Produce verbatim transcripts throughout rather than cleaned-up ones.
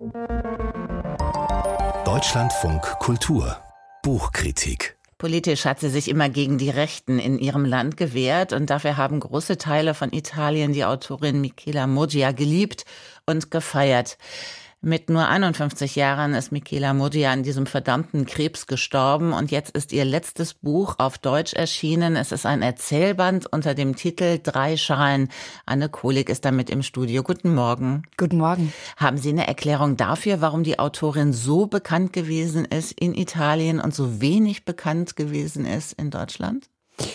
Deutschlandfunk Kultur Buchkritik. Politisch hat sie sich immer gegen die Rechten in ihrem Land gewehrt und dafür haben große Teile von Italien die Autorin Michela Murgia geliebt und gefeiert. Mit nur einundfünfzig Jahren ist Michela Murgia an diesem verdammten Krebs gestorben und jetzt ist ihr letztes Buch auf Deutsch erschienen. Es ist ein Erzählband unter dem Titel Drei Schalen. Anne Kohlig ist damit im Studio. Guten Morgen. Guten Morgen. Haben Sie eine Erklärung dafür, warum die Autorin so bekannt gewesen ist in Italien und so wenig bekannt gewesen ist in Deutschland?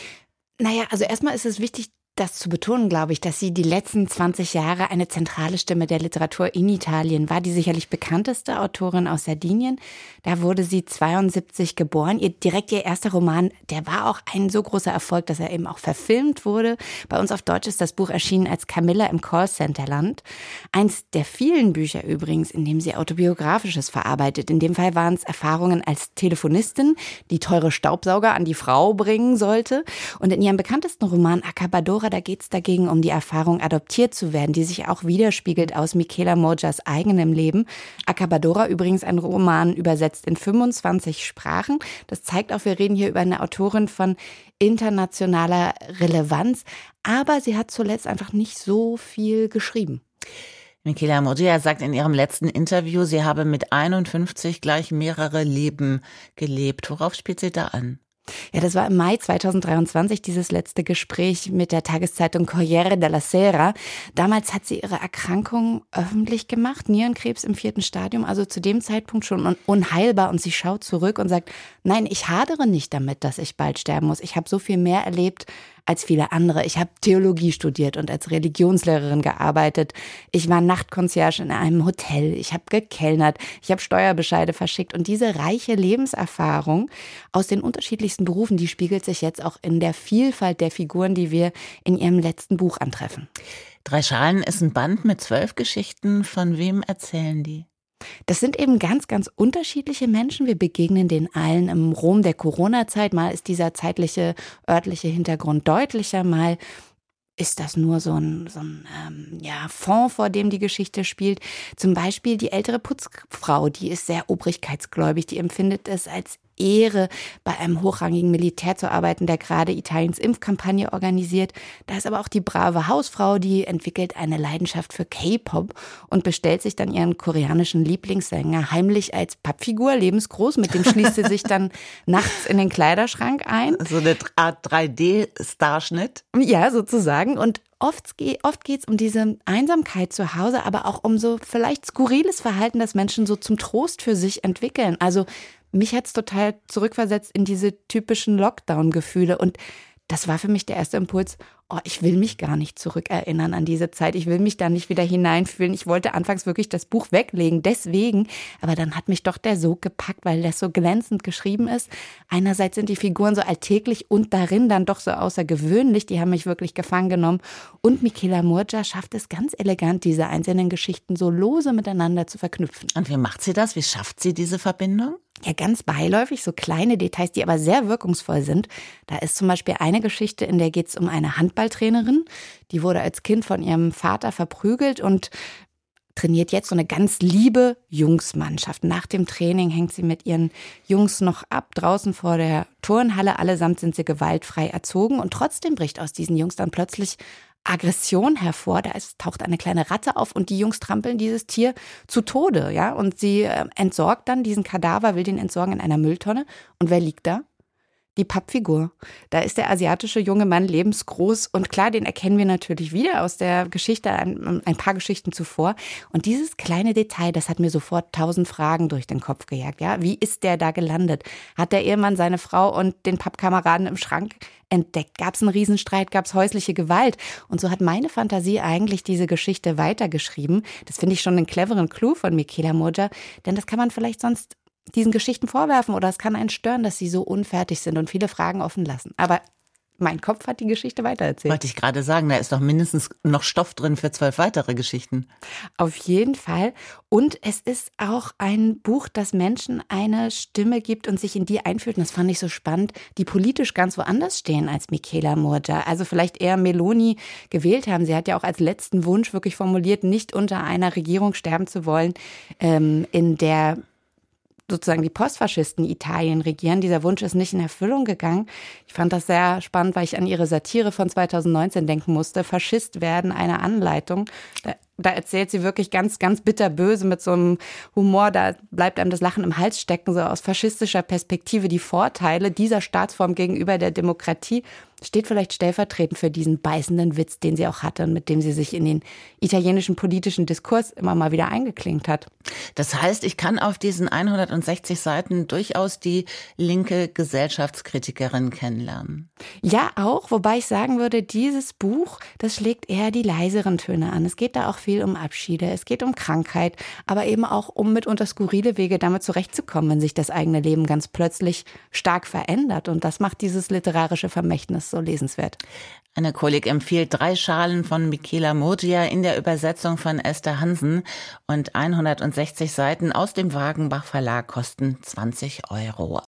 Naja, also erstmal ist es wichtig, das zu betonen, glaube ich, dass sie die letzten zwanzig Jahre eine zentrale Stimme der Literatur in Italien war, die sicherlich bekannteste Autorin aus Sardinien. Da wurde sie zweiundsiebzig geboren. Ihr, direkt ihr erster Roman, der war auch ein so großer Erfolg, dass er eben auch verfilmt wurde. Bei uns auf Deutsch ist das Buch erschienen als Camilla im Callcenter-Land. Eins der vielen Bücher übrigens, in dem sie Autobiografisches verarbeitet. In dem Fall waren es Erfahrungen als Telefonistin, die teure Staubsauger an die Frau bringen sollte. Und in ihrem bekanntesten Roman Accabadora, da geht es dagegen um die Erfahrung, adoptiert zu werden, die sich auch widerspiegelt aus Michela Murgias eigenem Leben. Accabadora übrigens ein Roman übersetzt in fünfundzwanzig Sprachen. Das zeigt auch, wir reden hier über eine Autorin von internationaler Relevanz. Aber sie hat zuletzt einfach nicht so viel geschrieben. Michela Murgia sagt in ihrem letzten Interview, sie habe mit einundfünfzig gleich mehrere Leben gelebt. Worauf spielt sie da an? Ja, das war im Mai zweitausenddreiundzwanzig, dieses letzte Gespräch mit der Tageszeitung Corriere della Sera. Damals hat sie ihre Erkrankung öffentlich gemacht, Nierenkrebs im vierten Stadium, also zu dem Zeitpunkt schon unheilbar. Und sie schaut zurück und sagt, nein, ich hadere nicht damit, dass ich bald sterben muss. Ich habe so viel mehr erlebt als viele andere. Ich habe Theologie studiert und als Religionslehrerin gearbeitet. Ich war Nachtconcierge in einem Hotel. Ich habe gekellnert. Ich habe Steuerbescheide verschickt. Und diese reiche Lebenserfahrung aus den unterschiedlichsten Berufen, die spiegelt sich jetzt auch in der Vielfalt der Figuren, die wir in ihrem letzten Buch antreffen. Drei Schalen ist ein Band mit zwölf Geschichten. Von wem erzählen die? Das sind eben ganz, ganz unterschiedliche Menschen. Wir begegnen denen allen im Rom der Corona-Zeit. Mal ist dieser zeitliche, örtliche Hintergrund deutlicher, mal ist das nur so ein, so ein ähm, ja, Fond, vor dem die Geschichte spielt. Zum Beispiel die ältere Putzfrau, die ist sehr obrigkeitsgläubig, die empfindet es als Ehre, bei einem hochrangigen Militär zu arbeiten, der gerade Italiens Impfkampagne organisiert. Da ist aber auch die brave Hausfrau, die entwickelt eine Leidenschaft für K-Pop und bestellt sich dann ihren koreanischen Lieblingssänger heimlich als Pappfigur, lebensgroß. Mit dem schließt sie sich dann nachts in den Kleiderschrank ein. So eine Art drei D-Starschnitt? Ja, sozusagen. Und Oft, oft geht es um diese Einsamkeit zu Hause, aber auch um so vielleicht skurriles Verhalten, das Menschen so zum Trost für sich entwickeln. Also mich hat es total zurückversetzt in diese typischen Lockdown-Gefühle. Und das war für mich der erste Impuls, oh, ich will mich gar nicht zurückerinnern an diese Zeit. Ich will mich da nicht wieder hineinfühlen. Ich wollte anfangs wirklich das Buch weglegen, deswegen. Aber dann hat mich doch der Sog gepackt, weil das so glänzend geschrieben ist. Einerseits sind die Figuren so alltäglich und darin dann doch so außergewöhnlich. Die haben mich wirklich gefangen genommen. Und Michela Murgia schafft es ganz elegant, diese einzelnen Geschichten so lose miteinander zu verknüpfen. Und wie macht sie das? Wie schafft sie diese Verbindung? Ja, ganz beiläufig, so kleine Details, die aber sehr wirkungsvoll sind. Da ist zum Beispiel eine Geschichte, in der geht es um eine Handballtrainerin. Die wurde als Kind von ihrem Vater verprügelt und trainiert jetzt so eine ganz liebe Jungsmannschaft. Nach dem Training hängt sie mit ihren Jungs noch ab, draußen vor der Turnhalle. Allesamt sind sie gewaltfrei erzogen und trotzdem bricht aus diesen Jungs dann plötzlich Aggression hervor. Da ist, taucht eine kleine Ratte auf und die Jungs trampeln dieses Tier zu Tode, ja. Und sie äh, entsorgt dann diesen Kadaver, will den entsorgen in einer Mülltonne. Und wer liegt da? Die Pappfigur. Da ist der asiatische junge Mann lebensgroß und klar, den erkennen wir natürlich wieder aus der Geschichte, ein, ein paar Geschichten zuvor. Und dieses kleine Detail, das hat mir sofort tausend Fragen durch den Kopf gejagt. Ja, wie ist der da gelandet? Hat der Ehemann seine Frau und den Pappkameraden im Schrank entdeckt? Gab es einen Riesenstreit? Gab es häusliche Gewalt? Und so hat meine Fantasie eigentlich diese Geschichte weitergeschrieben. Das finde ich schon einen cleveren Clou von Michela Murgia, denn das kann man vielleicht sonst diesen Geschichten vorwerfen oder es kann einen stören, dass sie so unfertig sind und viele Fragen offen lassen. Aber mein Kopf hat die Geschichte weitererzählt. Wollte ich gerade sagen, da ist doch mindestens noch Stoff drin für zwölf weitere Geschichten. Auf jeden Fall. Und es ist auch ein Buch, das Menschen eine Stimme gibt und sich in die einfühlt. Und das fand ich so spannend, die politisch ganz woanders stehen als Michela Murgia. Also vielleicht eher Meloni gewählt haben. Sie hat ja auch als letzten Wunsch wirklich formuliert, nicht unter einer Regierung sterben zu wollen, ähm, in der sozusagen die Postfaschisten Italien regieren. Dieser Wunsch ist nicht in Erfüllung gegangen. Ich fand das sehr spannend, weil ich an ihre Satire von zweitausendneunzehn denken musste. Faschist werden, eine Anleitung. Da, da erzählt sie wirklich ganz, ganz bitterböse mit so einem Humor. Da bleibt einem das Lachen im Hals stecken, so aus faschistischer Perspektive die Vorteile dieser Staatsform gegenüber der Demokratie. Steht vielleicht stellvertretend für diesen beißenden Witz, den sie auch hatte und mit dem sie sich in den italienischen politischen Diskurs immer mal wieder eingeklinkt hat. Das heißt, ich kann auf diesen hundertsechzig Seiten durchaus die linke Gesellschaftskritikerin kennenlernen. Ja, auch, wobei ich sagen würde, dieses Buch, das schlägt eher die leiseren Töne an. Es geht da auch viel um Abschiede, es geht um Krankheit, aber eben auch um mitunter skurrile Wege damit zurechtzukommen, wenn sich das eigene Leben ganz plötzlich stark verändert. Und das macht dieses literarische Vermächtnis so lesenswert. Anne Kohlig empfiehlt drei Schalen von Michela Murgia in der Übersetzung von Esther Hansen und hundertsechzig Seiten aus dem Wagenbach Verlag kosten zwanzig Euro.